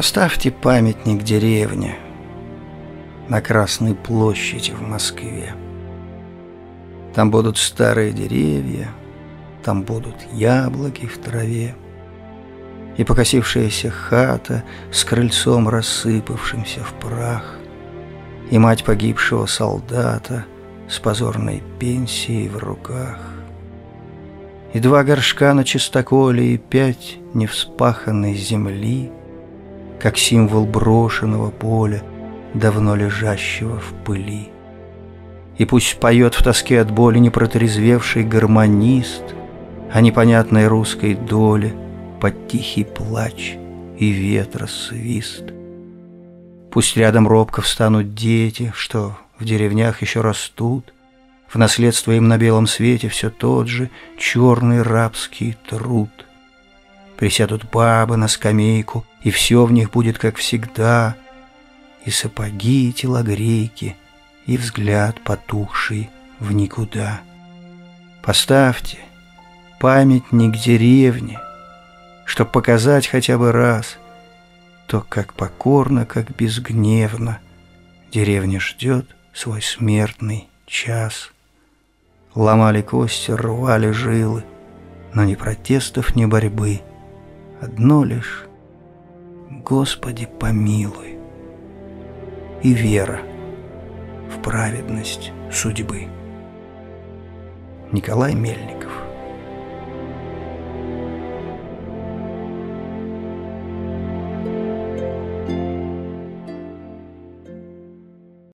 Поставьте памятник деревне на Красной площади в Москве. Там будут старые деревья, там будут яблоки в траве, и покосившаяся хата с крыльцом, рассыпавшимся в прах, и мать погибшего солдата с позорной пенсией в руках, и 2 горшка на чистоколе, и 5 невспаханной земли, как символ брошенного поля, давно лежащего в пыли. И пусть поет в тоске от боли непротрезвевший гармонист о непонятной русской доле под тихий плач и ветра свист. Пусть рядом робко встанут дети, что в деревнях еще растут, в наследство им на белом свете все тот же черный рабский труд. Присядут бабы на скамейку, и все в них будет как всегда, и сапоги, и телогрейки, и взгляд потухший в никуда. Поставьте памятник деревне, чтоб показать хотя бы раз то, как покорно, как безгневно деревня ждет свой смертный час. Ломали кости, рвали жилы, но ни протестов, ни борьбы, одно лишь «Господи, помилуй» и вера в праведность судьбы. Николай Мельников.